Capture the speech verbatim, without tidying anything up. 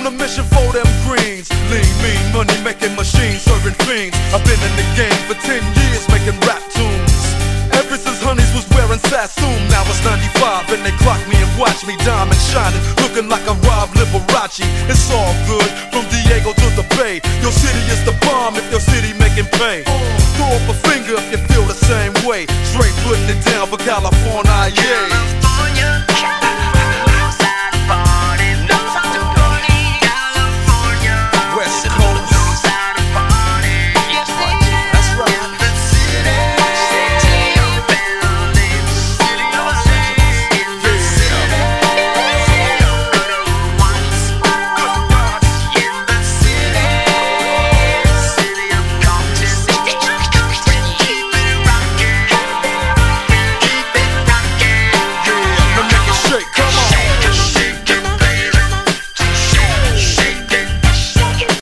a mission for them greens. Lean, mean, money making machines, serving fiends. I've been in the game for ten years making rap tunes. Ever since Honeys was wearing Sassoon. Now it's ninety-five and they clock me and watch me diamond shining, looking like I'm Rob Liberace. It's all good, from Diego to the Bay. Your city is the bomb if your city making pay. Throw up a finger if you feel the same way. Straight putting it down for California, yeah.